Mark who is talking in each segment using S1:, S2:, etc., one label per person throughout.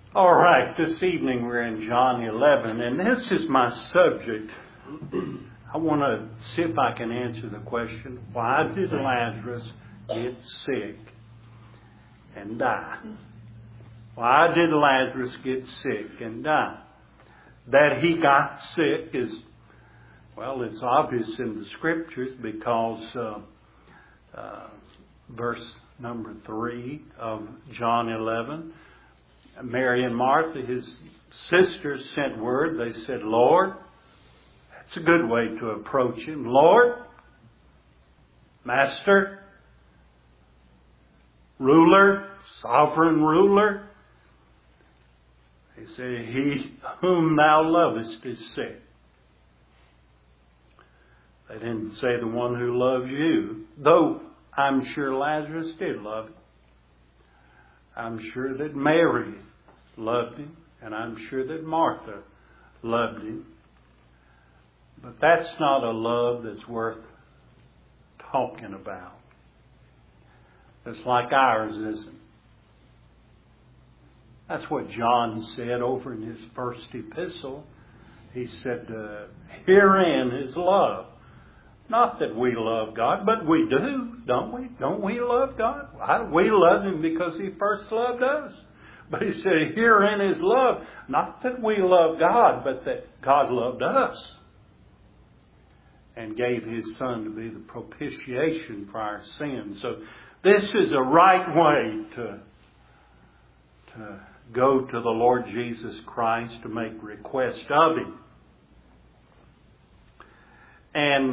S1: All right, this evening we're in John 11, and this is my subject. I want to see if I can answer the question, why did Lazarus get sick and die? Why did Lazarus get sick and die? That he got sick is, well, it's obvious in the Scriptures because verse number 3 of John 11, Mary and Martha, his sisters, sent word. They said, Lord, that's a good way to approach him. Lord, Master, Ruler, Sovereign Ruler. They say, He whom thou lovest is sick. They didn't say the one who loves you, though I'm sure Lazarus did love him. I'm sure that Mary loved him, and I'm sure that Martha loved him. But that's not a love that's worth talking about. It's like ours isn't. That's what John said over in his first epistle. He said, herein is love. Not that we love God, but we do, don't we? Don't we love God? We love Him because He first loved us. But He said, herein is love. Not that we love God, but that God loved us and gave His Son to be the propitiation for our sins. So this is a right way to go to the Lord Jesus Christ to make request of Him. And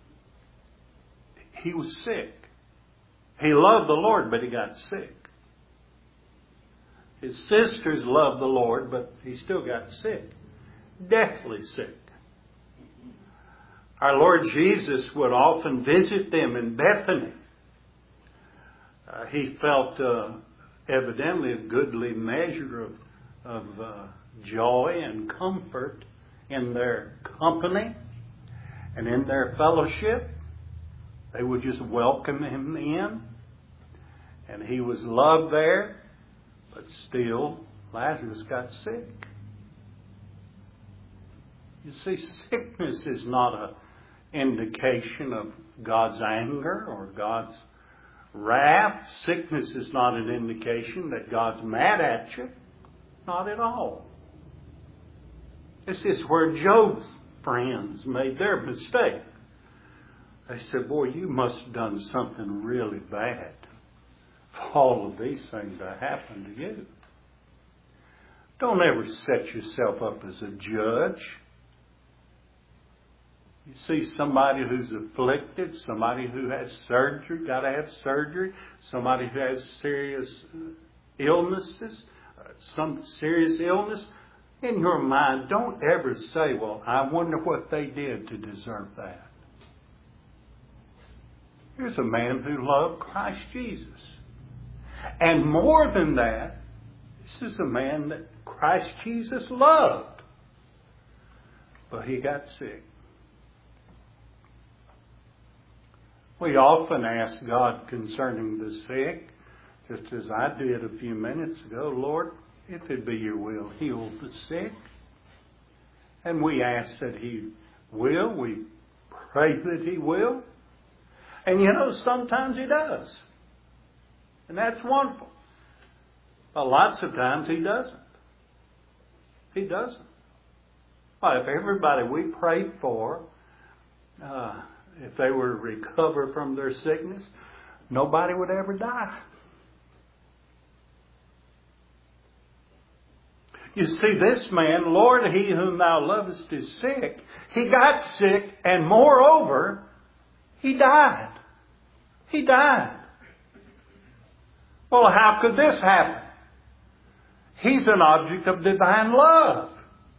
S1: he was sick. He loved the Lord, but he got sick. His sisters loved the Lord, but he still got sick. Deathly sick. Our Lord Jesus would often visit them in Bethany. He felt evidently a goodly measure of joy and comfort in their company and in their fellowship. They would just welcome him in. And he was loved there. But still, Lazarus got sick. You see, sickness is not an indication of God's anger or God's wrath. Sickness is not an indication that God's mad at you. Not at all. This is where Job's friends made their mistake. They said, boy, you must have done something really bad for all of these things that happened to you. Don't ever set yourself up as a judge. You see somebody who's afflicted, somebody who has surgery, got to have surgery, somebody who has serious illnesses, some serious illness. In your mind, don't ever say, well, I wonder what they did to deserve that. Here's a man who loved Christ Jesus. And more than that, this is a man that Christ Jesus loved. But he got sick. We often ask God concerning the sick, just as I did a few minutes ago, Lord, if it be your will, heal the sick. And we ask that He will. We pray that He will. And you know, sometimes He does. And that's wonderful. But lots of times He doesn't. He doesn't. Well, if everybody we prayed for, if they were to recover from their sickness, nobody would ever die. You see, this man, Lord, he whom thou lovest is sick. He got sick, and moreover, he died. He died. Well, how could this happen? He's an object of divine love.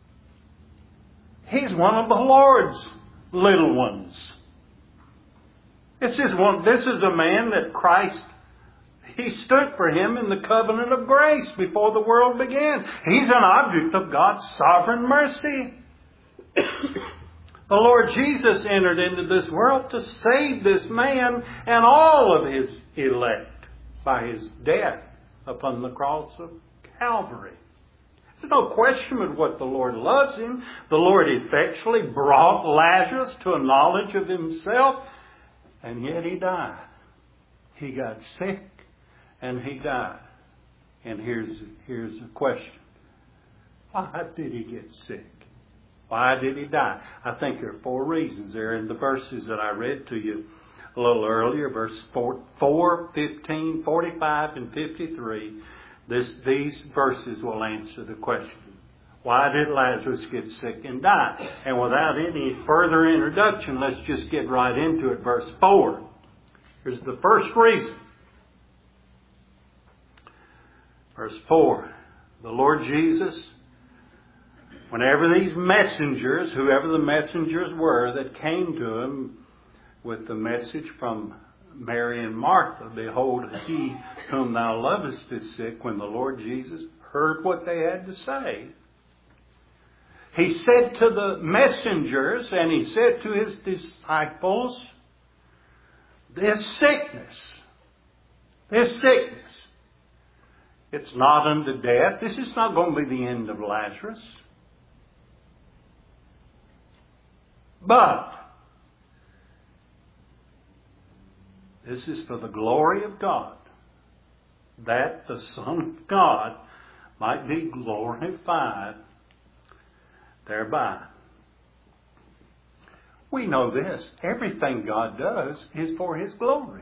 S1: He's one of the Lord's little ones. This is a man that Christ, He stood for him in the covenant of grace before the world began. He's an object of God's sovereign mercy. The Lord Jesus entered into this world to save this man and all of His elect by His death upon the cross of Calvary. There's no question but what the Lord loves him. The Lord effectually brought Lazarus to a knowledge of himself, and yet he died. He got sick, and he died. And here's the question. Why did he get sick? Why did he die? I think there are 4 reasons there in the verses that I read to you a little earlier, verse 4, 15, 45, and 53. These verses will answer the question. Why did Lazarus get sick and die? And without any further introduction, let's just get right into it. Verse 4. Here's the first reason. Verse 4. The Lord Jesus, whenever these messengers, whoever the messengers were that came to him with the message from Mary and Martha, behold, he whom thou lovest is sick, when the Lord Jesus heard what they had to say, he said to the messengers, and he said to his disciples, this sickness, it's not unto death. This is not going to be the end of Lazarus. But this is for the glory of God, that the Son of God might be glorified thereby. We know this. Everything God does is for His glory.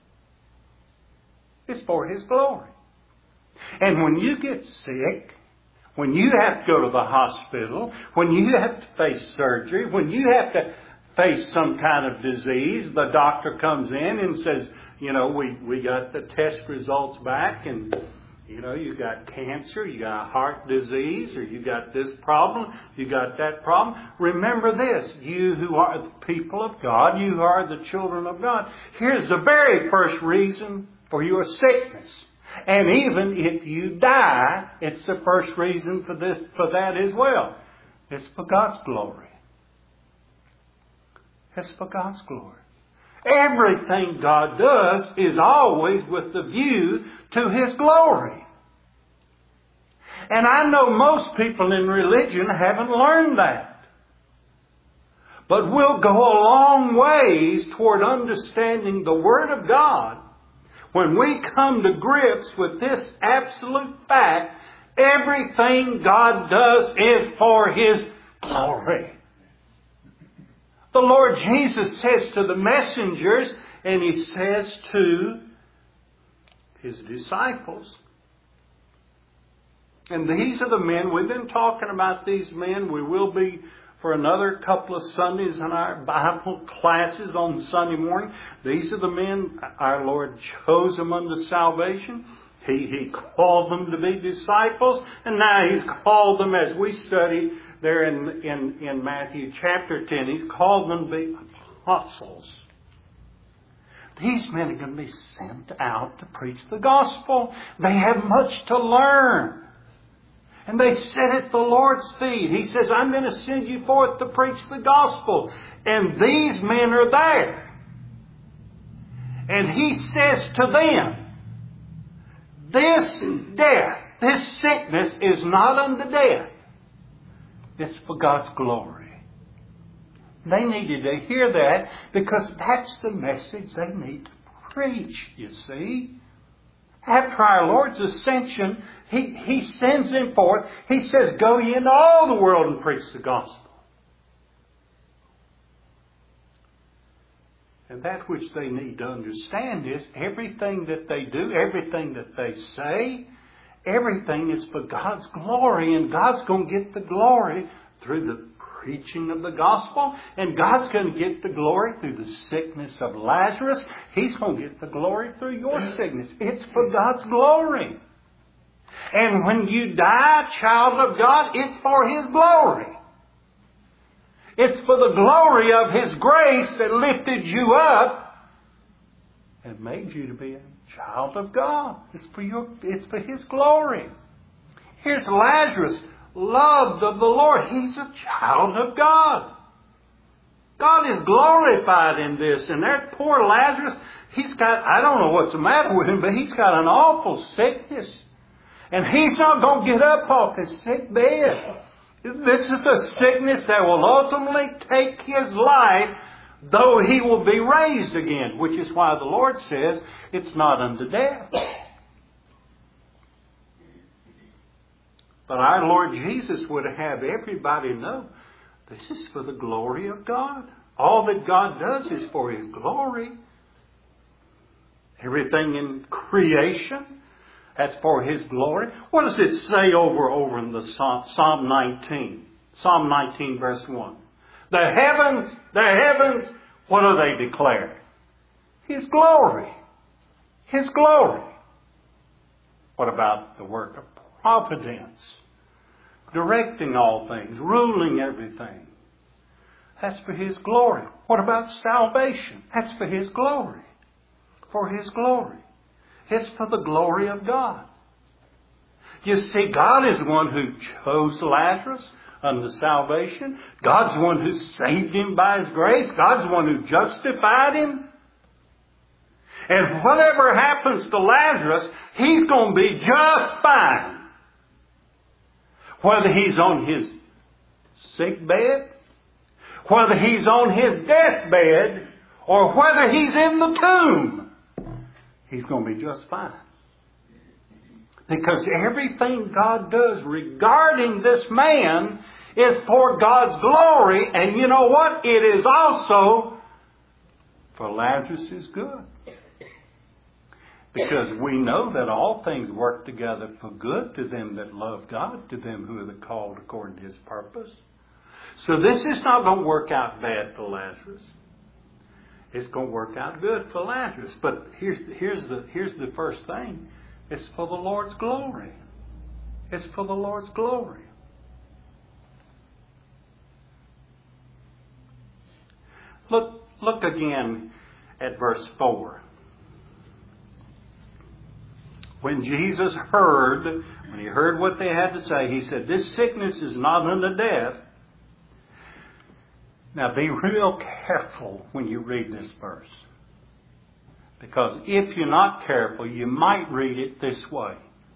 S1: It's for His glory. And when you get sick, when you have to go to the hospital, when you have to face surgery, when you have to face some kind of disease, the doctor comes in and says, we got the test results back, and you got cancer, you got heart disease, or you got this problem, you got that problem. Remember this, you who are the people of God, you who are the children of God. Here's the very first reason for your sickness. And even if you die, it's the first reason for that as well. It's for God's glory. It's for God's glory. Everything God does is always with the view to His glory. And I know most people in religion haven't learned that. But we'll go a long ways toward understanding the Word of God when we come to grips with this absolute fact. Everything God does is for His glory. The Lord Jesus says to the messengers, and He says to His disciples, and these are the men, we've been talking about these men. We will be for another couple of Sundays in our Bible classes on Sunday morning. These are the men our Lord chose them unto salvation. He called them to be disciples, and now He's called them, as we study there in Matthew chapter 10, He's called them to be apostles. These men are going to be sent out to preach the gospel. They have much to learn. And they sit at the Lord's feet. He says, I'm going to send you forth to preach the gospel. And these men are there. And He says to them, this death, this sickness is not unto death. It's for God's glory. They needed to hear that because that's the message they need to preach, you see. After our Lord's ascension, He sends them forth. He says, go ye into all the world and preach the gospel. And that which they need to understand is everything that they do, everything that they say, everything is for God's glory. And God's going to get the glory through the preaching of the gospel. And God's going to get the glory through the sickness of Lazarus. He's going to get the glory through your sickness. It's for God's glory. And when you die, child of God, it's for His glory. It's for the glory of His grace that lifted you up and made you to be a child of God. It's for His glory. Here's Lazarus, loved of the Lord. He's a child of God. God is glorified in this. And that poor Lazarus, I don't know what's the matter with him, but he's got an awful sickness. And he's not going to get up off his sick bed. This is a sickness that will ultimately take his life, though he will be raised again, which is why the Lord says it's not unto death. But our Lord Jesus would have everybody know this is for the glory of God. All that God does is for His glory. Everything in creation, that's for His glory. What does it say over in the Psalm 19? Psalm 19 verse 1. The heavens, what do they declare? His glory. His glory. What about the work of providence? Directing all things, ruling everything. That's for His glory. What about salvation? That's for His glory. For His glory. It's for the glory of God. You see, God is the one who chose Lazarus unto salvation. God's the one who saved him by His grace. God's the one who justified him. And whatever happens to Lazarus, he's going to be just fine. Whether he's on his sick bed, whether he's on his deathbed, or whether he's in the tomb, he's going to be just fine. Because everything God does regarding this man is for God's glory. And you know what? It is also for Lazarus' good. Because we know that all things work together for good to them that love God, to them who are called according to His purpose. So this is not going to work out bad for Lazarus. It's going to work out good for Lazarus. But here's the first thing. It's for the Lord's glory. It's for the Lord's glory. Look again at verse 4. When Jesus heard what they had to say, He said, this sickness is not unto death. Now be real careful when you read this verse. Because if you're not careful, you might read it this way.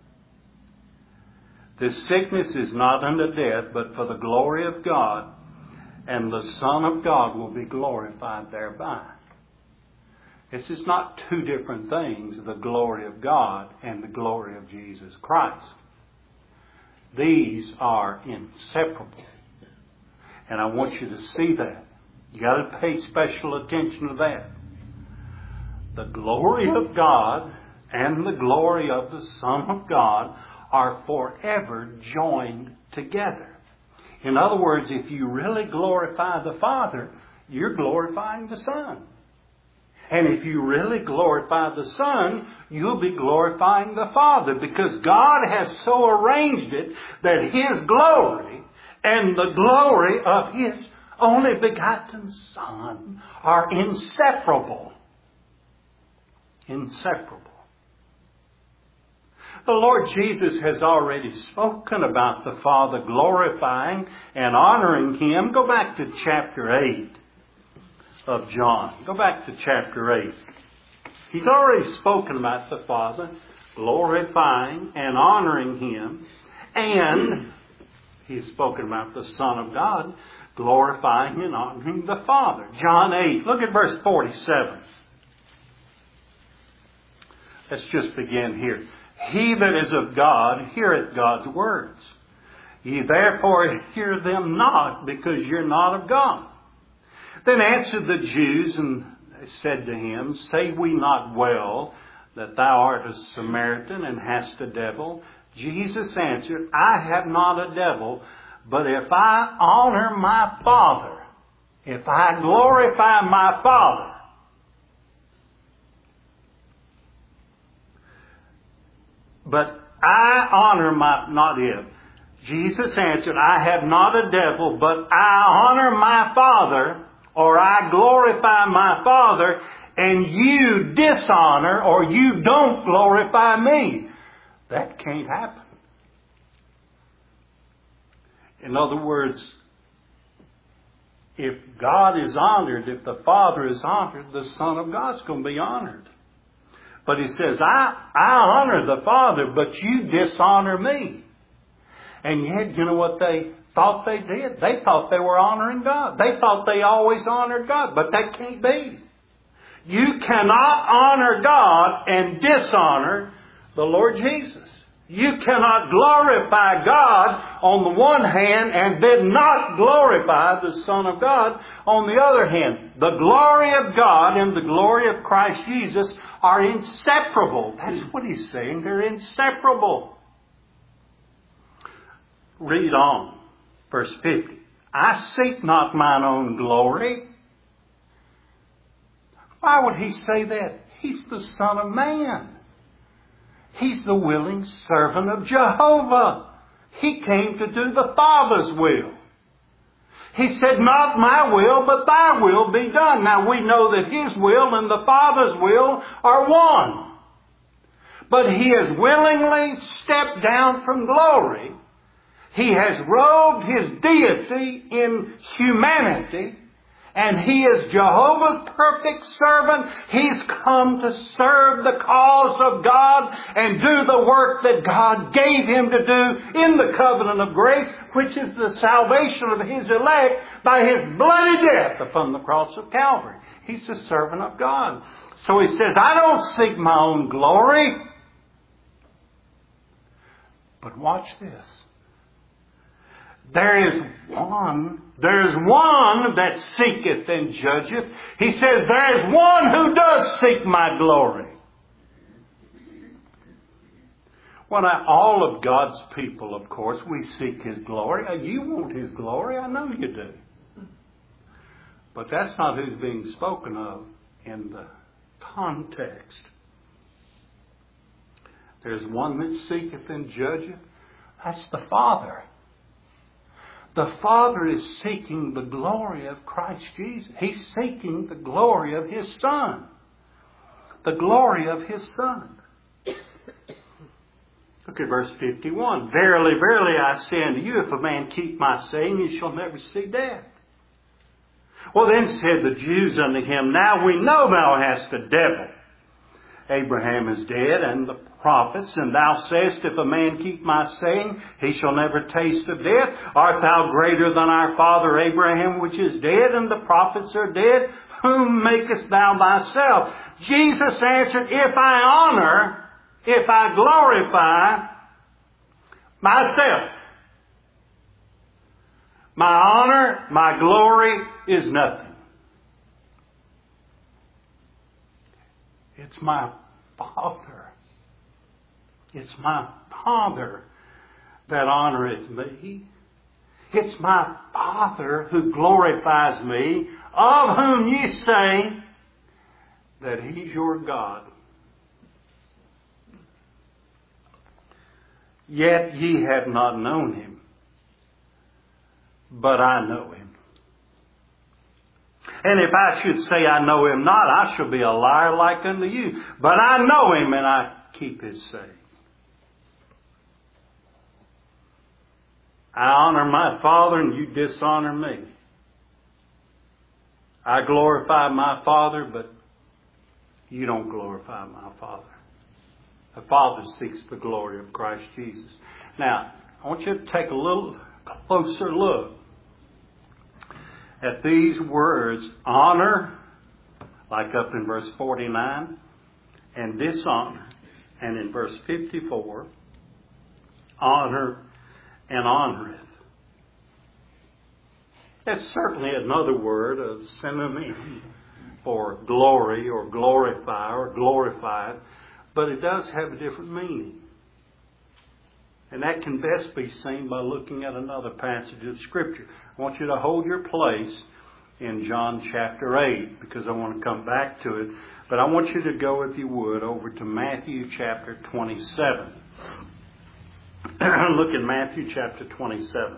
S1: This sickness is not unto death, but for the glory of God, and the Son of God will be glorified thereby. This is not two different things, the glory of God and the glory of Jesus Christ. These are inseparable. And I want you to see that. You got to pay special attention to that. The glory of God and the glory of the Son of God are forever joined together. In other words, if you really glorify the Father, you're glorifying the Son. And if you really glorify the Son, you'll be glorifying the Father. Because God has so arranged it that His glory and the glory of His only begotten Son are inseparable. Inseparable. The Lord Jesus has already spoken about the Father glorifying and honoring Him. Go back to chapter 8 of John. Go back to chapter 8. He's already spoken about the Father glorifying and honoring Him. And He's spoken about the Son of God glorifying and honoring the Father. John 8. Look at verse 47. Let's just begin here. He that is of God heareth God's words. Ye therefore hear them not, because you're not of God. Then answered the Jews and said to him, say we not well that thou art a Samaritan and hast a devil? Jesus answered, I have not a devil, but if I honor my Father, if I glorify my Father, but I honor my, not if. Jesus answered, I have not a devil, but I honor my Father, or I glorify my Father, and you dishonor, or you don't glorify me. That can't happen. In other words, if God is honored, if the Father is honored, the Son of God's going to be honored. But he says, I honor the Father, but you dishonor me. And yet, you know what they thought they did? They thought they were honoring God. They thought they always honored God, but that can't be. You cannot honor God and dishonor the Lord Jesus. You cannot glorify God on the one hand and then not glorify the Son of God on the other hand. The glory of God and the glory of Christ Jesus are inseparable. That's what he's saying. They're inseparable. Read on. Verse 50. I seek not mine own glory. Why would he say that? He's the Son of Man. He's the willing servant of Jehovah. He came to do the Father's will. He said, not my will, but thy will be done. Now we know that His will and the Father's will are one. But He has willingly stepped down from glory. He has robed His deity in humanity. And He is Jehovah's perfect servant. He's come to serve the cause of God and do the work that God gave Him to do in the covenant of grace, which is the salvation of His elect by His bloody death upon the cross of Calvary. He's the servant of God. So He says, I don't seek my own glory. But watch this. There is one that seeketh and judgeth. He says, there is one who does seek my glory. Well, all of God's people, of course, we seek His glory. You want His glory, I know you do. But that's not who's being spoken of in the context. There's one that seeketh and judgeth. That's the Father. The Father is seeking the glory of Christ Jesus. He's seeking the glory of His Son. The glory of His Son. Look at verse 51. Verily, verily, I say unto you, if a man keep my saying, he shall never see death. Well, then said the Jews unto him, now we know thou hast a devil. Abraham is dead, and the prophets, and thou sayest, if a man keep my saying, he shall never taste of death. Art thou greater than our father Abraham, which is dead, and the prophets are dead? Whom makest thou thyself? Jesus answered, if I glorify myself, my honor, my glory is nothing. It's my Father. It's my Father that honoreth me. It's my Father who glorifies me, of whom ye say that He's your God. Yet ye have not known Him, but I know Him. And if I should say I know Him not, I shall be a liar like unto you. But I know Him, and I keep His saying. I honor my Father, and you dishonor me. I glorify my Father, but you don't glorify my Father. The Father seeks the glory of Christ Jesus. Now, I want you to take a little closer look at these words, honor, like up in verse 49, and dishonor. And in verse 54, honor and honoreth. That's certainly another word of synonym for glory or glorify or glorified, but it does have a different meaning. And that can best be seen by looking at another passage of Scripture. I want you to hold your place in John chapter 8 because I want to come back to it. But I want you to go, if you would, over to Matthew chapter 27. Look in Matthew chapter 27.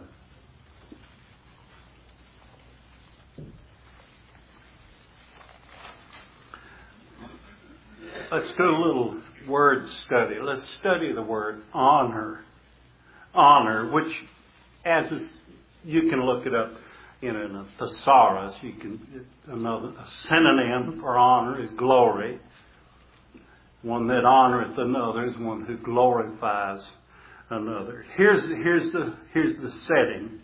S1: Let's do a little word study. Let's study the word honor. Honor, which as you can look it up in a thesaurus. A synonym for honor is glory. One that honoreth another is one who glorifies another. Here's the setting.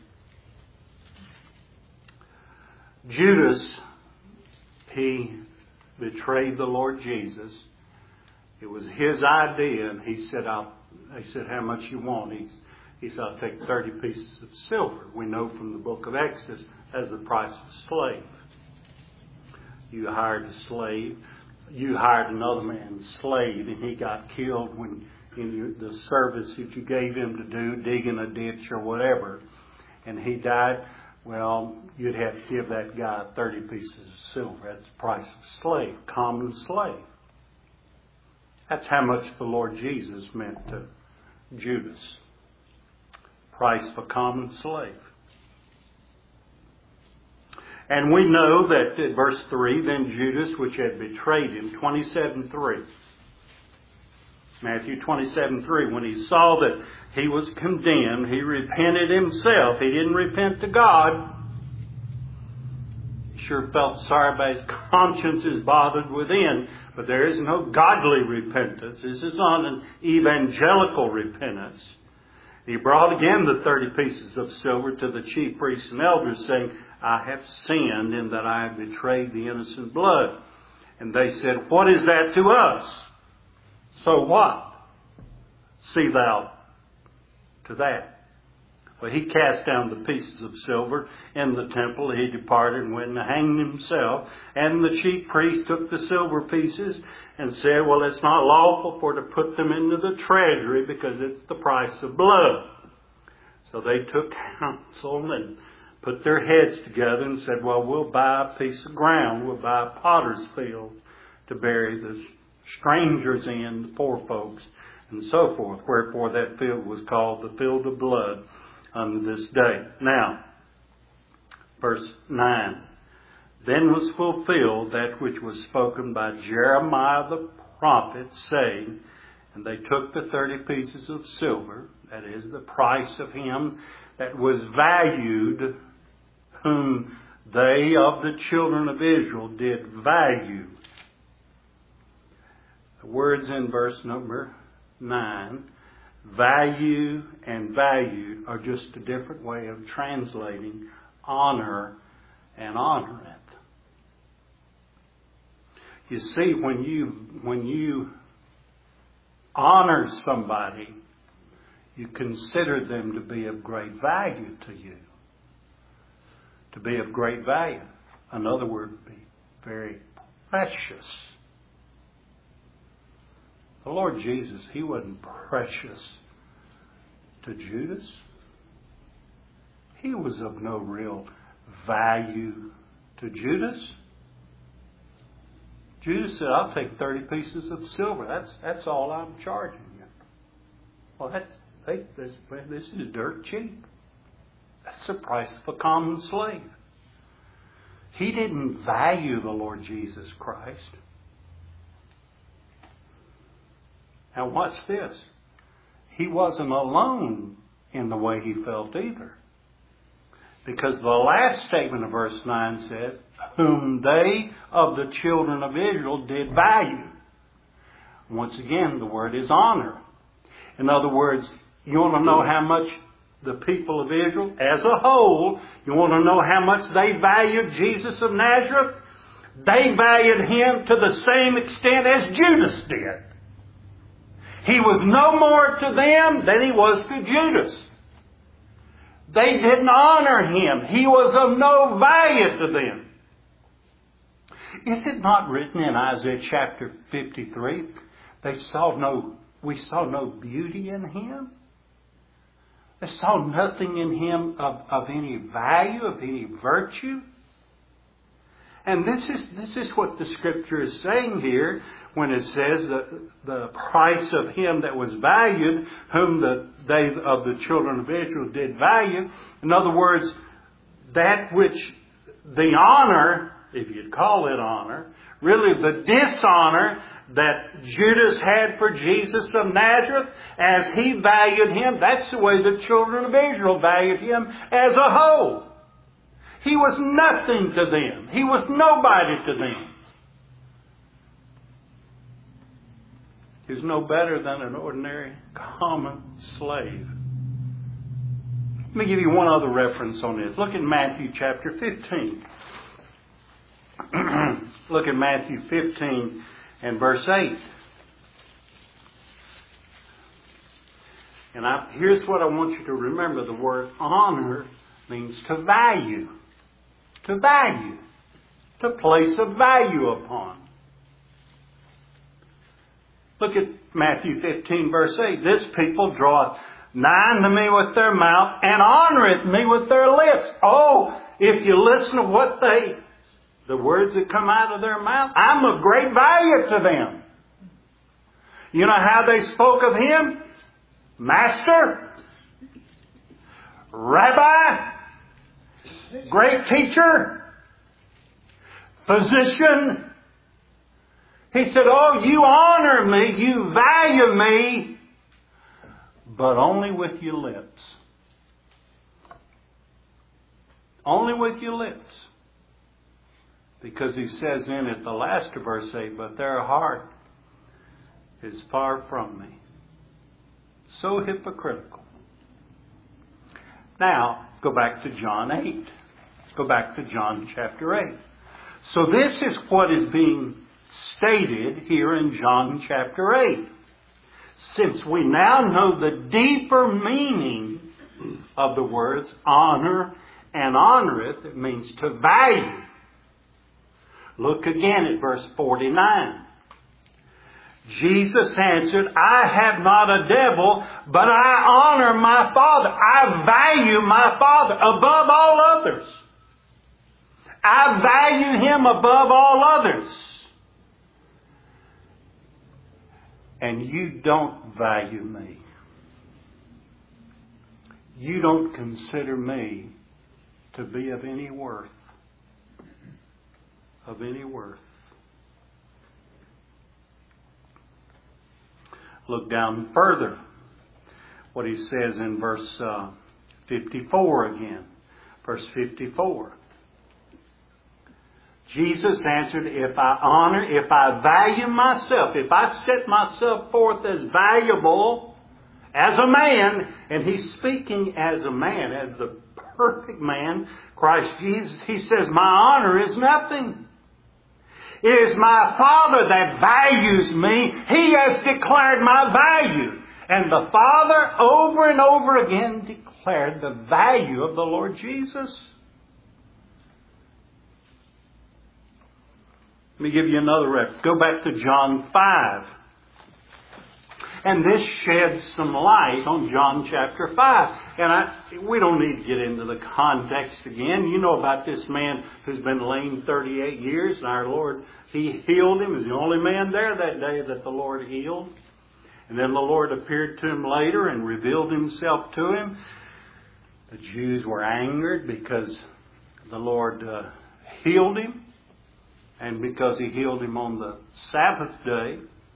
S1: Judas, he betrayed the Lord Jesus. It was his idea, and he said, how much you want? He said, I'll take 30 pieces of silver. We know from the book of Exodus as the price of a slave. You hired a slave. You hired another man's slave, and he got killed in the service that you gave him to do, digging a ditch or whatever, and he died. Well, you'd have to give that guy 30 pieces of silver. That's the price of a slave, common slave. That's how much the Lord Jesus meant to Judas. Price of a common slave. And we know that in verse 3, then Judas, which had betrayed him, 27:3. Matthew 27:3. When he saw that he was condemned, he repented himself. He didn't repent to God. He sure felt sorry, but his conscience is bothered within. But there is no godly repentance. This is not an evangelical repentance. He brought again the 30 pieces of silver to the chief priests and elders, saying, I have sinned in that I have betrayed the innocent blood. And they said, what is that to us? So what? See thou to that. Well, he cast down the pieces of silver in the temple. He departed and went and hanged himself. And the chief priest took the silver pieces and said, well, it's not lawful for to put them into the treasury because it's the price of blood. So they took counsel and put their heads together and said, well, we'll buy a piece of ground. We'll buy a potter's field to bury the strangers in, the poor folks, and so forth. Wherefore that field was called the field of blood unto this day. Now, verse 9. Then was fulfilled that which was spoken by Jeremiah the prophet, saying, and they took the 30 pieces of silver, that is the price of him that was valued, whom they of the children of Israel did value. The words in verse number 9, value and valued, are just a different way of translating honor and honoreth. You see, when you honor somebody, you consider them to be of great value to you. To be of great value. Another word would be very precious. The Lord Jesus, he wasn't precious to Judas. He was of no real value to Judas. Judas said, I'll take 30 pieces of silver. That's all I'm charging you. Well, this is dirt cheap. That's the price of a common slave. He didn't value the Lord Jesus Christ. Now watch this. He wasn't alone in the way he felt either. Because the last statement of verse 9 says, whom they of the children of Israel did value. Once again, the word is honor. In other words, you want to know how much the people of Israel as a whole, you want to know how much they valued Jesus of Nazareth? They valued him to the same extent as Judas did. He was no more to them than he was to Judas. They didn't honor him. He was of no value to them. Is it not written in Isaiah chapter 53? We saw no beauty in him. They saw nothing in him of any value, of any virtue. And this is what the Scripture is saying here when it says that the price of him that was valued, whom they of the children of Israel did value. In other words, that which the honor, if you'd call it honor, really the dishonor that Judas had for Jesus of Nazareth, as he valued him, that's the way the children of Israel valued him as a whole. He was nothing to them. He was nobody to them. is no better than an ordinary common slave. Let me give you one other reference on this. Look at Matthew chapter 15. Look at Matthew 15 and verse 8. And here's what I want you to remember. The word honor means to value. To value. To place a value upon. Look at Matthew 15 verse 8. This people draweth nigh unto me with their mouth and honoreth me with their lips. Oh, if you listen to what the words that come out of their mouth, I'm of great value to them. You know how they spoke of Him? Master, Rabbi, great teacher, physician. He said, oh, you honor me, you value me, but only with your lips. Only with your lips. Because he says in it, the last of verse 8, but their heart is far from me. So hypocritical. Now, go back to John 8. Go back to John chapter 8. So this is what is being stated here in John chapter 8. Since we now know the deeper meaning of the words honor and honoreth, it means to value. Look again at verse 49. Jesus answered, I have not a devil, but I honor my Father. I value my Father above all others. I value Him above all others. And you don't value me. You don't consider me to be of any worth. Of any worth. Look down further. What he says in verse 54 again. Verse 54. Jesus answered, if I value myself, if I set myself forth as valuable as a man, and he's speaking as a man, as the perfect man, Christ Jesus, he says, my honor is nothing. It is my Father that values me. He has declared my value. And the Father over and over again declared the value of the Lord Jesus. Let me give you another reference. Go back to John 5. And this sheds some light on John chapter 5. And we don't need to get into the context again. You know about this man who's been lame 38 years. And our Lord, He healed him. He was the only man there that day that the Lord healed. And then the Lord appeared to him later and revealed Himself to him. The Jews were angered because the Lord healed him. And because He healed him on the Sabbath day.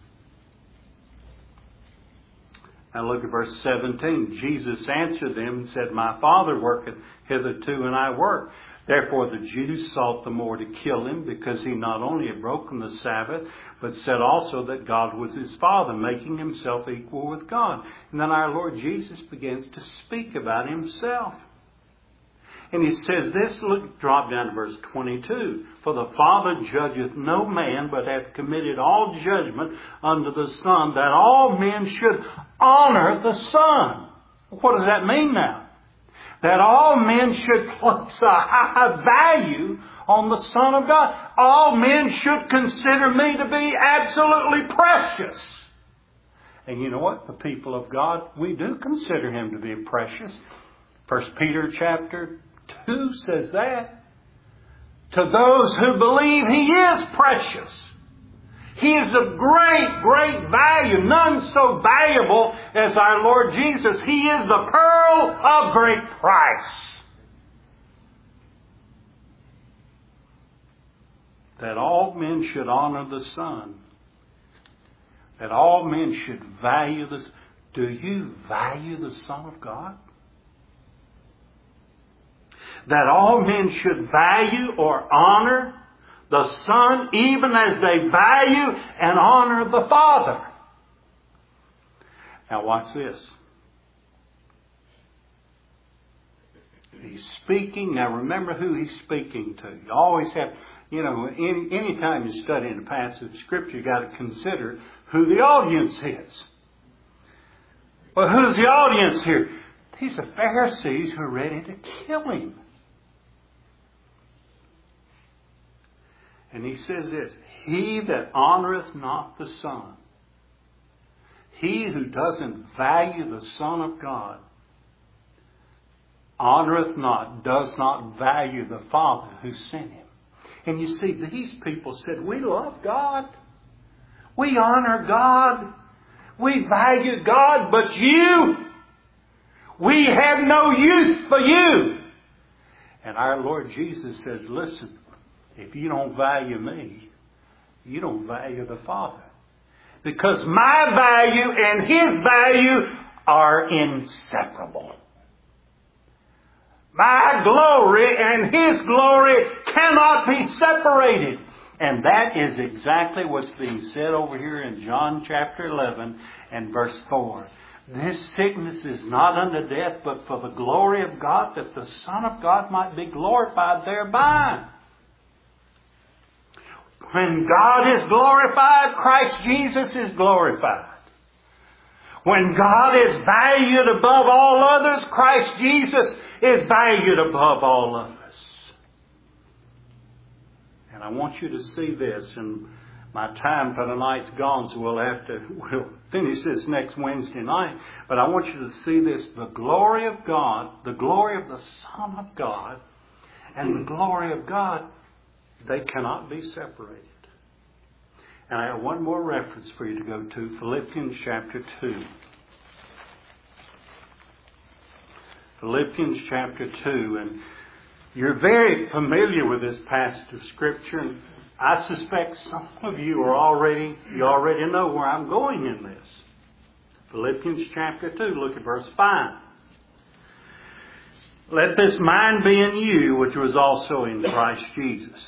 S1: Now look at verse 17. Jesus answered them and said, my Father worketh hitherto, and I work. Therefore the Jews sought the more to kill Him, because He not only had broken the Sabbath, but said also that God was His Father, making Himself equal with God. And then our Lord Jesus begins to speak about Himself. And He says this, look, drop down to verse 22. For the Father judgeth no man, but hath committed all judgment unto the Son, that all men should honor the Son. What does that mean now? That all men should place a high value on the Son of God. All men should consider me to be absolutely precious. And you know what? The people of God, we do consider Him to be precious. 1 Peter chapter 2 says that. To those who believe He is precious. He is of great, great value. None so valuable as our Lord Jesus. He is the pearl of great price. That all men should honor the Son. That all men should value the Son. Do you value the Son of God? That all men should value or honor the Son even as they value and honor the Father. Now watch this. He's speaking. Now remember who he's speaking to. You always have, any time you study in a passage of Scripture, you got to consider who the audience is. Well, who's the audience here? These are Pharisees who are ready to kill him. And he says this, he that honoreth not the Son, he who doesn't value the Son of God, honoreth not, does not value the Father who sent him. And you see, these people said, we love God. We honor God. We value God, but you, we have no use for you. And our Lord Jesus says, listen, if you don't value me, you don't value the Father. Because my value and His value are inseparable. My glory and His glory cannot be separated. And that is exactly what's being said over here in John chapter 11 and verse 4. This sickness is not unto death, but for the glory of God, that the Son of God might be glorified thereby. When God is glorified, Christ Jesus is glorified. When God is valued above all others, Christ Jesus is valued above all others. And I want you to see this, and my time for tonight's gone, so we'll finish this next Wednesday night. But I want you to see this, the glory of God, the glory of the Son of God, and the glory of God, they cannot be separated. And I have one more reference for you to go to, Philippians chapter 2. Philippians chapter 2, and you're very familiar with this passage of Scripture, and I suspect some of you already know where I'm going in this. Philippians chapter 2, look at verse 5. Let this mind be in you, which was also in Christ Jesus,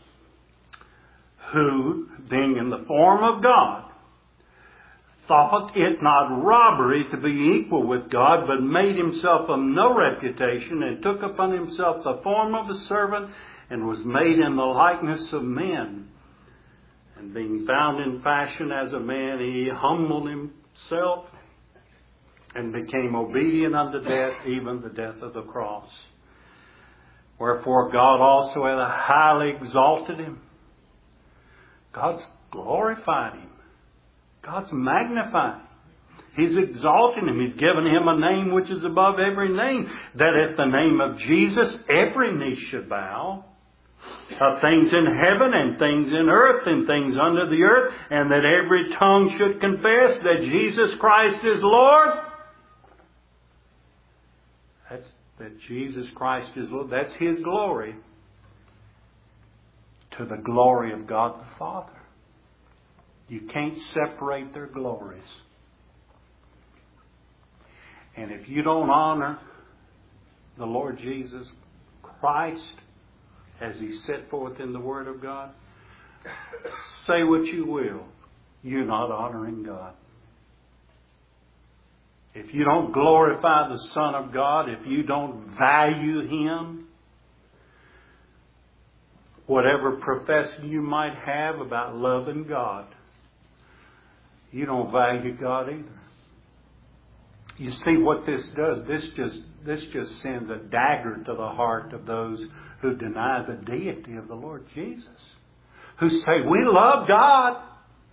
S1: who, being in the form of God, thought it not robbery to be equal with God, but made himself of no reputation, and took upon himself the form of a servant, and was made in the likeness of men. And being found in fashion as a man, he humbled himself, and became obedient unto death, even the death of the cross. Wherefore God also hath highly exalted him. God's glorified him. God's magnified him. He's exalted him. He's given him a name which is above every name, that at the name of Jesus every knee should bow, of things in heaven and things in earth and things under the earth, and that every tongue should confess that Jesus Christ is Lord. That Jesus Christ is Lord. That's His glory. To the glory of God the Father. You can't separate their glories. And if you don't honor the Lord Jesus Christ as He set forth in the Word of God, say what you will, you're not honoring God. If you don't glorify the Son of God, if you don't value Him, whatever profession you might have about loving God, you don't value God either. You see what this does? This just sends a dagger to the heart of those who deny the deity of the Lord Jesus, who say, we love God.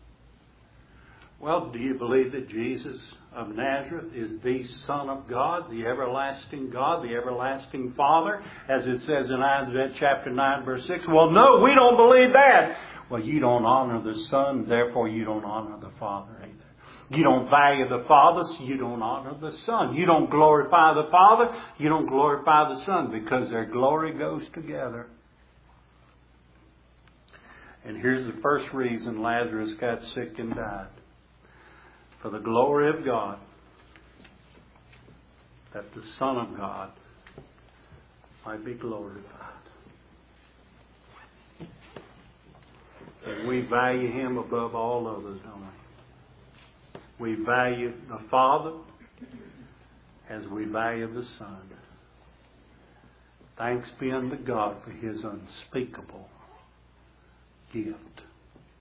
S1: Well, do you believe that Jesus of Nazareth is the Son of God, the everlasting God, the everlasting Father, as it says in Isaiah chapter 9, verse 6? Well, no, we don't believe that. Well, you don't honor the Son, therefore you don't honor the Father either. You don't value the Father, so you don't honor the Son. You don't glorify the Father, you don't glorify the Son, because their glory goes together. And here's the first reason Lazarus got sick and died. For the glory of God, that the Son of God might be glorified. And we value Him above all others, don't we? We value the Father as we value the Son. Thanks be unto God for His unspeakable gift.